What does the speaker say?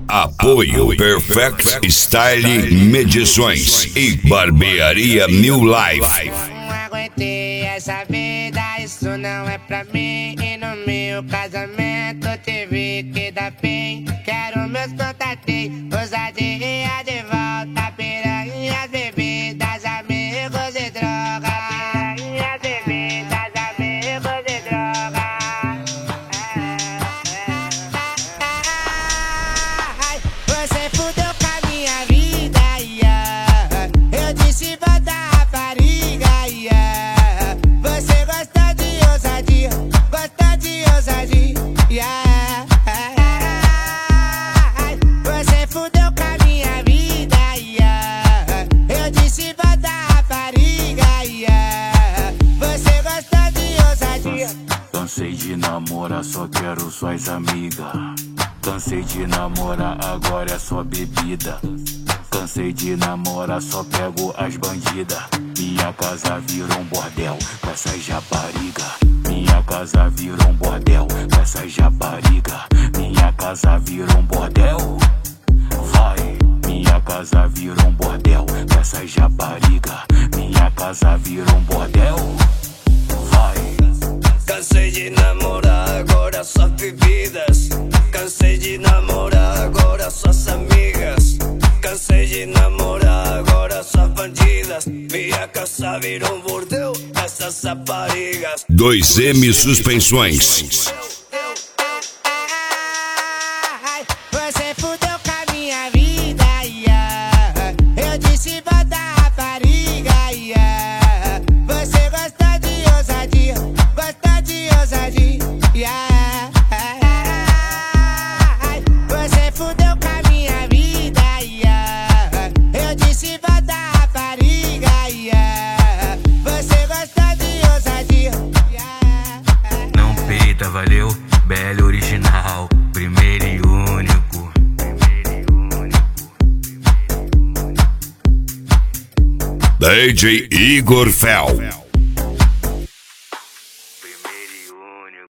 Apoio Perfect Style Medições e Barbearia New Life. Não aguentei essa vida, isso não é pra mim. E no meu casamento tive que dar fim. Quero meus contatinhos, ousadia de volta. Piranhas, bebidas, amigos e drogas. Piranhas, bebidas, amigos e drogas. Você fudeu com a minha vida, yeah. Eu disse volta rapariga, yeah. Você gosta de ousadia, yeah. Você fudeu com a minha vida, yeah. Eu disse volta rapariga, yeah. Você gosta de ousadia. Cansei de namorar, só quero suas amigas. Cansei de namorar, agora é só bebida. Cansei de namorar, só pego as bandidas. Minha casa virou um bordel com essas rapariga. Minha casa virou um bordel com essas rapariga. Minha casa virou um bordel. Vai, minha casa virou um bordel com essas rapariga. Minha casa virou um bordel. Vai. Cansei de namorar, agora só bebidas. Cansei de namorar, agora só amigas. Cansei de namorar, agora só bandidas. Minha casa virou um bordel, essas raparigas. 2M Suspensões. Você fudeu com a minha vida, yeah. Eu disse volta rapariga, yeah. Você gosta de ousadia, yeah. Você fudeu com a minha vida, yeah. Eu disse volta rapariga, yeah. Você gosta de ousadia, yeah. Não peita, valeu, belo original. Primeiro e único. DJ Igor Fel.